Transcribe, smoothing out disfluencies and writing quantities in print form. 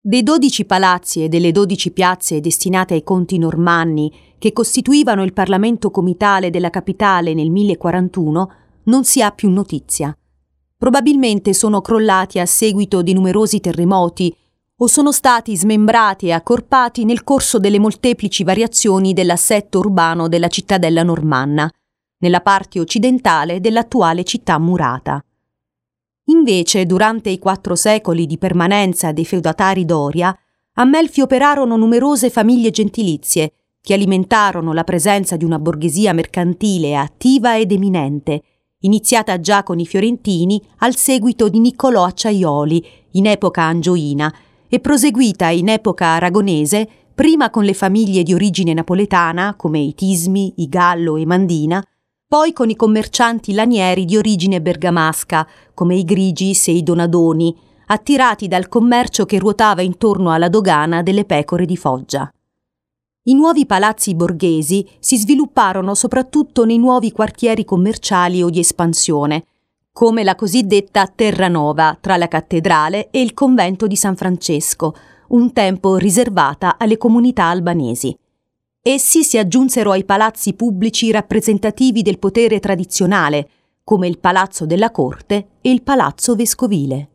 Dei 12 palazzi e delle 12 piazze destinate ai conti normanni che costituivano il Parlamento comitale della capitale nel 1041 non si ha più notizia. Probabilmente sono crollati a seguito di numerosi terremoti o sono stati smembrati e accorpati nel corso delle molteplici variazioni dell'assetto urbano della cittadella normanna, nella parte occidentale dell'attuale città murata. Invece, durante i 4 secoli di permanenza dei feudatari Doria, a Melfi operarono numerose famiglie gentilizie che alimentarono la presenza di una borghesia mercantile attiva ed eminente, iniziata già con i fiorentini al seguito di Niccolò Acciaioli in epoca angioina e proseguita in epoca aragonese prima con le famiglie di origine napoletana come i Tismi, i Gallo e Mandina, poi con i commercianti lanieri di origine bergamasca, come i Grigis e i Donadoni, attirati dal commercio che ruotava intorno alla dogana delle pecore di Foggia. I nuovi palazzi borghesi si svilupparono soprattutto nei nuovi quartieri commerciali o di espansione, come la cosiddetta Terranova tra la cattedrale e il convento di San Francesco, un tempo riservata alle comunità albanesi. Essi si aggiunsero ai palazzi pubblici rappresentativi del potere tradizionale, come il Palazzo della Corte e il Palazzo Vescovile.